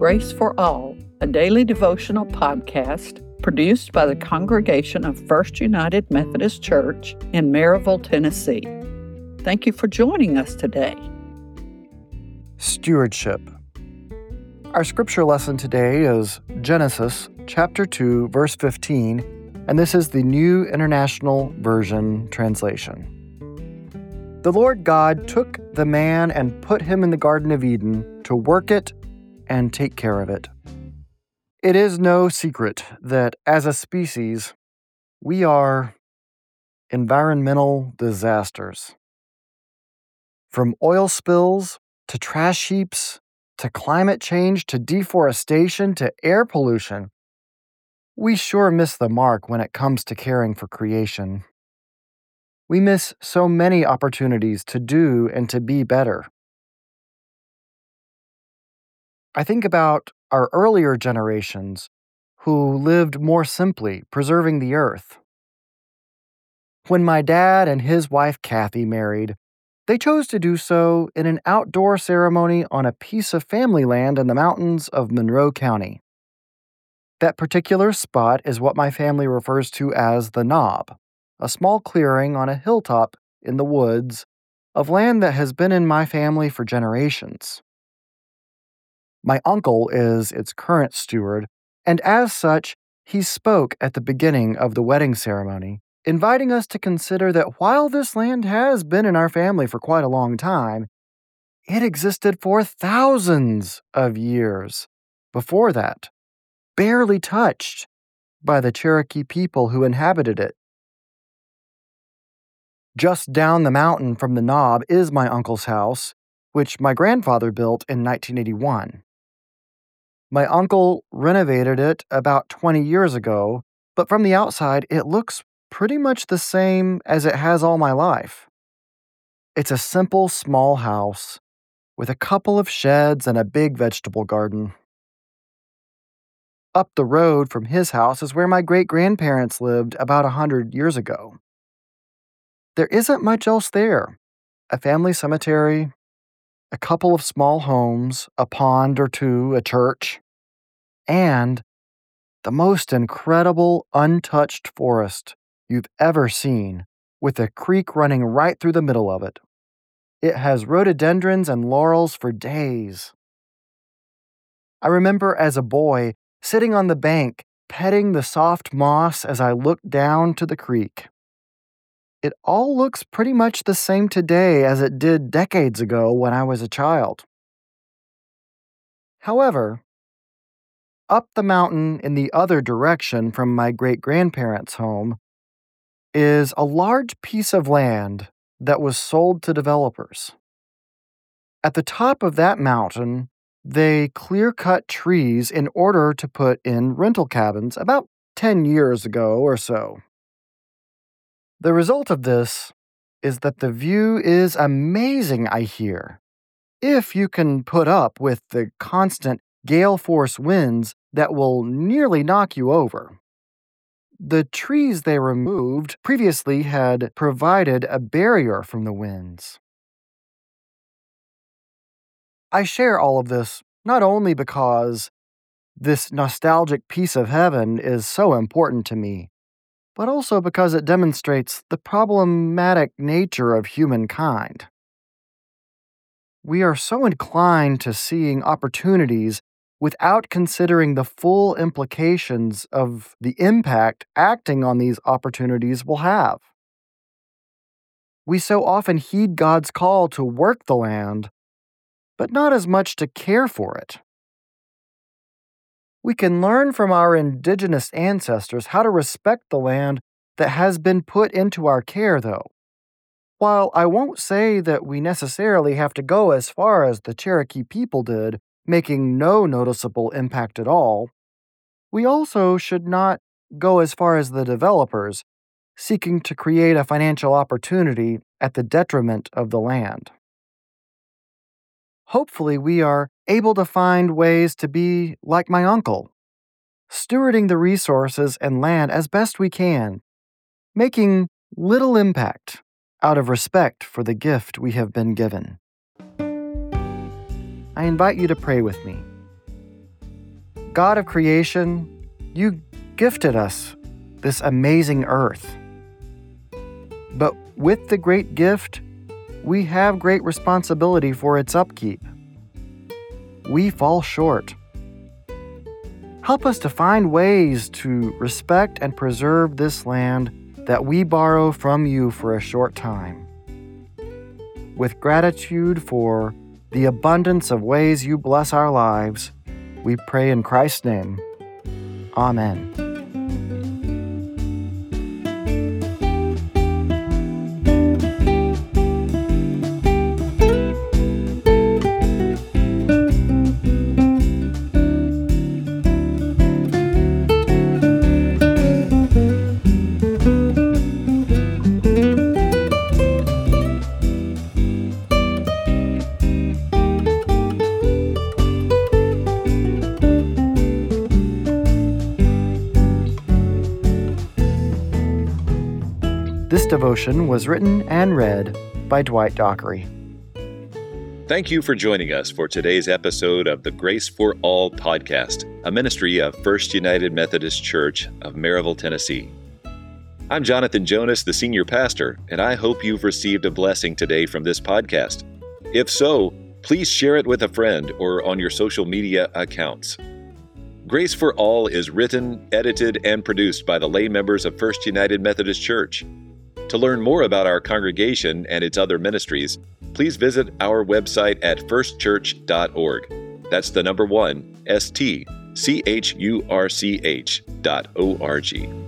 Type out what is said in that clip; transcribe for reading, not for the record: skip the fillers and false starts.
Grace for All, a daily devotional podcast produced by the congregation of First United Methodist Church in Maryville, Tennessee. Thank you for joining us today. Stewardship. Our scripture lesson today is Genesis chapter 2, verse 15, and this is the New International Version translation. The Lord God took the man and put him in the Garden of Eden to work it and take care of it. It is no secret that as a species, we are environmental disasters. From oil spills to trash heaps to climate change to deforestation to air pollution, we sure miss the mark when it comes to caring for creation. We miss so many opportunities to do and to be better. I think about our earlier generations who lived more simply, preserving the earth. When my dad and his wife Kathy married, they chose to do so in an outdoor ceremony on a piece of family land in the mountains of Monroe County. That particular spot is what my family refers to as the Knob, a small clearing on a hilltop in the woods of land that has been in my family for generations. My uncle is its current steward, and as such, he spoke at the beginning of the wedding ceremony, inviting us to consider that while this land has been in our family for quite a long time, it existed for thousands of years before that, barely touched by the Cherokee people who inhabited it. Just down the mountain from the Knob is my uncle's house, which my grandfather built in 1981. My uncle renovated it about 20 years ago, but from the outside, it looks pretty much the same as it has all my life. It's a simple, small house with a couple of sheds and a big vegetable garden. Up the road from his house is where my great-grandparents lived about 100 years ago. There isn't much else there. A family cemetery, a couple of small homes, a pond or two, a church, and the most incredible untouched forest you've ever seen, with a creek running right through the middle of it. It has rhododendrons and laurels for days. I remember as a boy sitting on the bank, petting the soft moss as I looked down to the creek. It all looks pretty much the same today as it did decades ago when I was a child. However, up the mountain in the other direction from my great-grandparents' home is a large piece of land that was sold to developers. At the top of that mountain, they clear-cut trees in order to put in rental cabins about 10 years ago or so. The result of this is that the view is amazing, I hear, if you can put up with the constant gale force winds that will nearly knock you over. The trees they removed previously had provided a barrier from the winds. I share all of this not only because this nostalgic piece of heaven is so important to me, but also because it demonstrates the problematic nature of humankind. We are so inclined to seeing opportunities without considering the full implications of the impact acting on these opportunities will have. We so often heed God's call to work the land, but not as much to care for it. We can learn from our indigenous ancestors how to respect the land that has been put into our care, though. While I won't say that we necessarily have to go as far as the Cherokee people did, making no noticeable impact at all, we also should not go as far as the developers, seeking to create a financial opportunity at the detriment of the land. Hopefully, we are able to find ways to be like my uncle, stewarding the resources and land as best we can, making little impact out of respect for the gift we have been given. I invite you to pray with me. God of creation, you gifted us this amazing earth. But with the great gift, we have great responsibility for its upkeep. We fall short. Help us to find ways to respect and preserve this land that we borrow from you for a short time. With gratitude for the abundance of ways you bless our lives, we pray in Christ's name. Amen. This devotion was written and read by Dwight Dockery. Thank you for joining us for today's episode of the Grace for All podcast, a ministry of First United Methodist Church of Maryville, Tennessee. I'm Jonathan Jonas, the senior pastor, and I hope you've received a blessing today from this podcast. If so, please share it with a friend or on your social media accounts. Grace for All is written, edited, and produced by the lay members of First United Methodist Church. To learn more about our congregation and its other ministries, please visit our website at firstchurch.org. That's the number 1, STCHURCH.org.